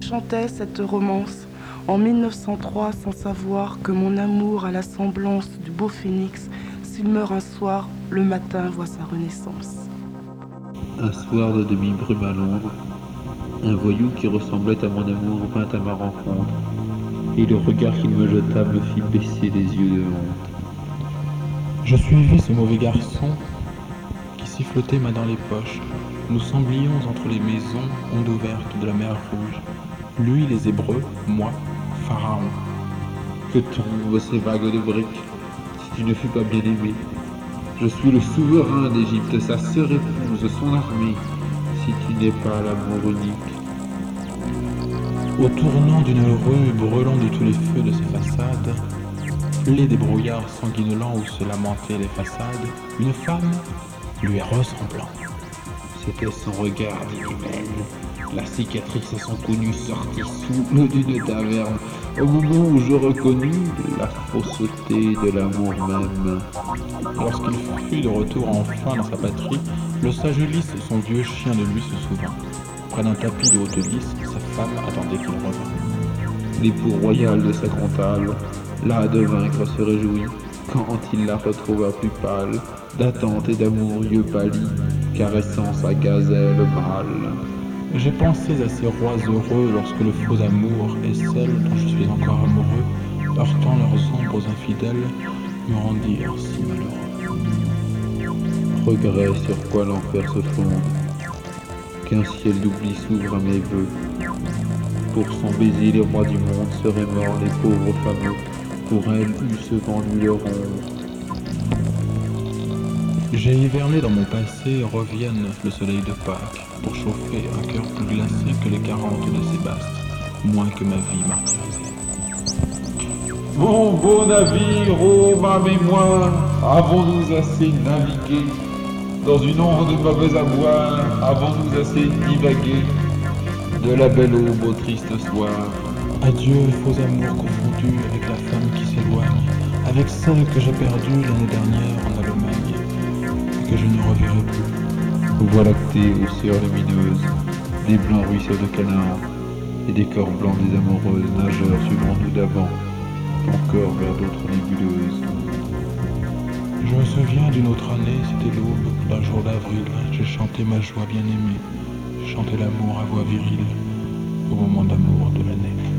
Chantais cette romance en 1903 sans savoir que mon amour a la semblance du beau phénix. S'il meurt un soir, le matin voit sa renaissance. Un soir de demi-brume à Londres, un voyou qui ressemblait à mon amour vint à ma rencontre, et le regard qu'il me jeta me fit baisser les yeux de honte. Je suivis ce mauvais garçon qui sifflotait main dans les poches. Nous semblions entre les maisons, ondes ouvertes de la mer Rouge. Lui, les Hébreux, moi, Pharaon. Que tombent ces vagues de briques, si tu ne fus pas bien aimé. Je suis le souverain d'Égypte, sa sœur épouse, son armée, si tu n'es pas l'amour unique. Au tournant d'une rue brûlant de tous les feux de ses façades, flée des brouillards sanguinolents où se lamentaient les façades, une femme lui ressemblant. C'était son regard d'hymen, la cicatrice à son cou nu sortit sous l'eau d'une taverne, au moment où je reconnus la fausseté de l'amour même. Lorsqu'il fut de retour enfin dans sa patrie, le sage Ulysse, son vieux chien de lui, se souvint. Près d'un tapis de haute lisse, sa femme attendait qu'il revînt. L'époux royal de sa Cantal, là de vaincre se réjouit, quand il la retrouva plus pâle, d'attente et d'amour yeux pâlis, caressant sa gazelle mâle. J'ai pensé à ces rois heureux lorsque le faux amour et celle dont je suis encore amoureux, heurtant leurs ombres infidèles, me rendirent si malheureux. Regret sur quoi l'enfer se fonde, qu'un ciel d'oubli s'ouvre à mes vœux. Pour son baiser les rois du monde seraient morts, les pauvres fameux, pour elle eussent vendu leur honte. J'ai hiverné dans mon passé, revienne le soleil de Pâques, pour chauffer un cœur plus glacé que les 40 de Sébaste, moins que ma vie martyrisée. Mon beau navire, ô ma mémoire, avons-nous assez navigué dans une onde mauvaise à boire, avons-nous assez divagué de la belle aube au triste soir. Adieu, faux amours confondus avec la femme qui s'éloigne, avec celle que j'ai perdue l'année dernière en Allemagne, et que je ne reverrai plus. Voie lactée aux sœurs lumineuses, des blancs ruisseaux de Canaan, et des corps blancs des amoureuses, nageurs suivant nous d'avant, encore vers d'autres nébuleuses. Je me souviens d'une autre année, c'était l'aube, d'un jour d'avril, j'ai chanté ma joie bien-aimée, chanté l'amour à voix virile, au moment d'amour de l'année.